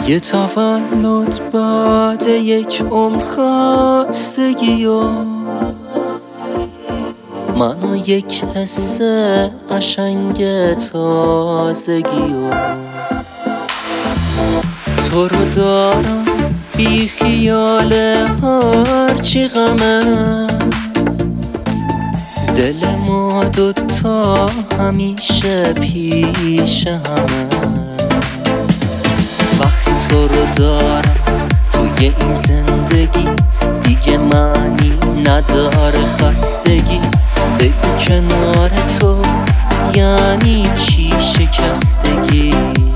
یه تولد بعد یک عمر خستگی و منو یک حس قشنگ تازگی و تو رو دارم بی خیال هرچی غمه، دل ما دوتا همیشه پیش همه. وقتی تو رو دارم توی این زندگی دیگه معنی نداره خستگی. بگو کنار تو یعنی چی شکستگی؟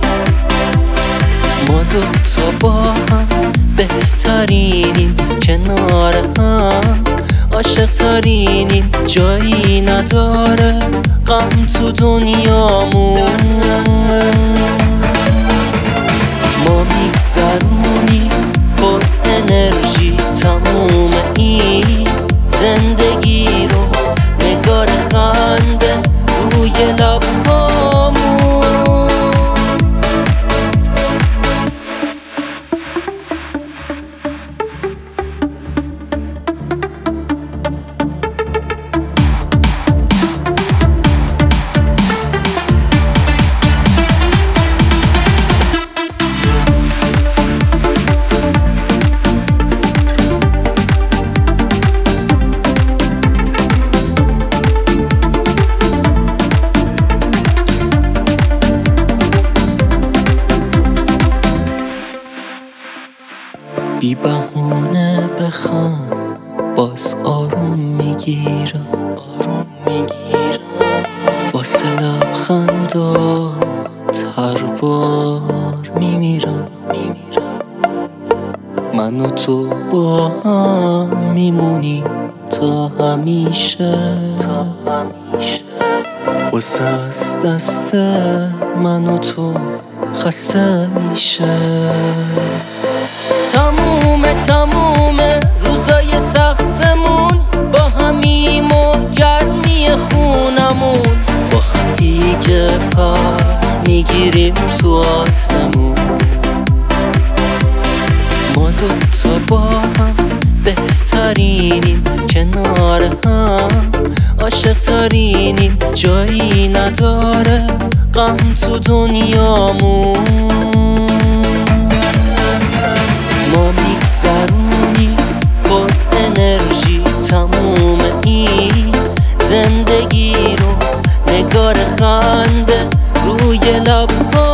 ما دوتا با هم بهترینیم، کنار هم عاشق ترینیم، جایی نداره غم تو دنیامون. ما میگذرونیم پر انرژی تموم این زندگی رو، نگار خنده روی لبهامون. بی بهونه بخوام باز آروم میگیرم، واسه لبخندات هر بار میمیرم. من و تو با هم میمونی تا همیشه، غصه از دست من و تو خسته میشه. تموم روزای سختمون با همیم و گرمی خونمون، با هم دیگه پر میگیریم تو آسمون. ما دوتا با هم بهترینیم، کنار هم عاشق ترینیم، جایی نداره غم تو دنیامون. ما میگذرونیم پر انرژی تموم این زندگی رو، نگار خنده روی لبها